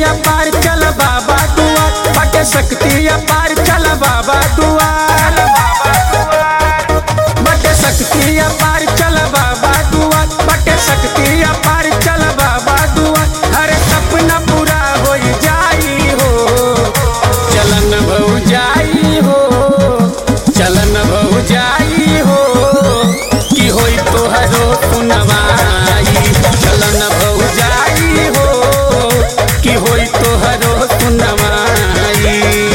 अपार चल बाबा दुआ, बटे शक्ति अपार चल बाबा दुआ, बटे शक्ति अपार चल बाबा दुआ, बटे शक्ति अपार चल बाबा दुआ, हर सपना पूरा हो जाई हो। चलन भऊ जाई हो, चलन भऊ जाई हो, कि होई तोहरो सुनवाई। चलन भऊ जाई हो, कि होई तोहरो सुनवाई।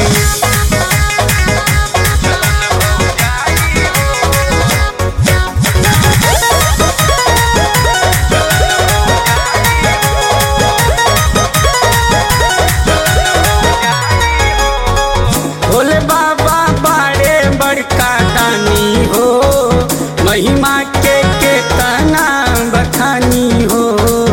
भोले बाबा बड़े बड़का दानी हो, महिमा के तना बखानी हो।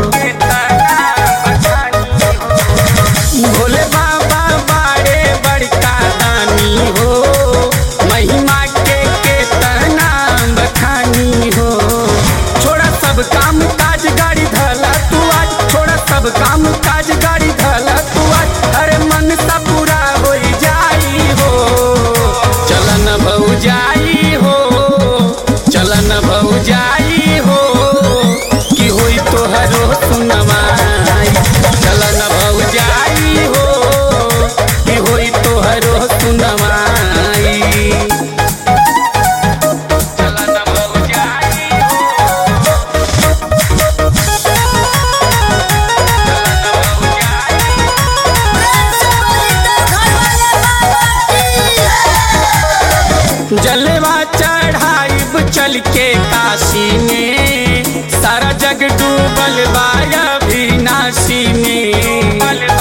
भोले बाबा बड़े बड़का दानी हो, महिमा के तना बखानी हो। छोड़ा सब काम काज गाड़ी धला तू आज, छोड़ा सब काम काज गाड़ी धला तू आज, अरे मन सा पूरा हो जाई हो। चलन भऊ जाई हो, चलन भऊ जाई हो, कि होई तोहरो सुनवाई। चलन भऊ जाई हो, कि होई तोहरो सुनवाई। चलन भऊ जाई हो, जलवा चढ़ाइब चल के काशी में, सारा जग डूबल बाया विनाशी में।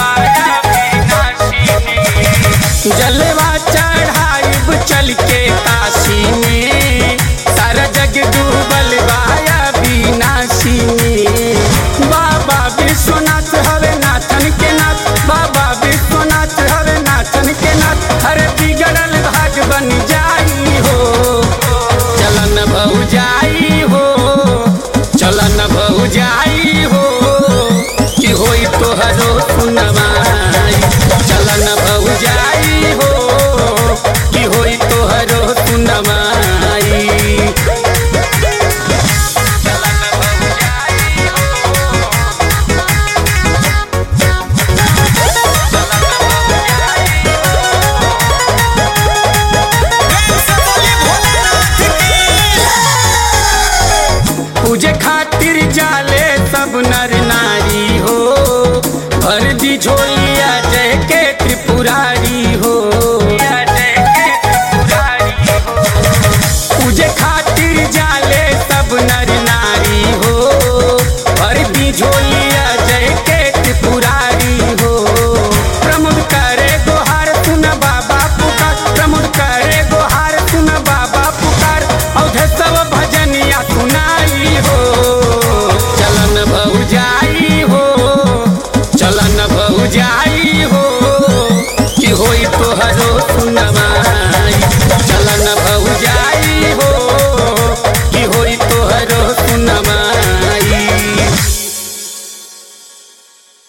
जलवा चढ़ाइब चल के काशी में, सारा जग डूबल बाया विनाशी में। बाबा विश्वनाथ हवे नाथन के नाथ, बाबा विश्वनाथ हवे नाथन के नाथ, हरे बिगड़ल भाग बन जाई हो। चलन भऊ जाई हो, चलन भऊ जाई हो, कि होई तोहरो सुनवाई। चलन भऊ जाई हो, कि होई तोहरो सुनवाई। चलन भऊ जाई हो, पूजे खातिर जाले सब नर नारी हो, भर दी झोलिया जय के त्रिपुरारी हो। पूजे खातिर जाले सब नर नारी हो, भर दी झोलिया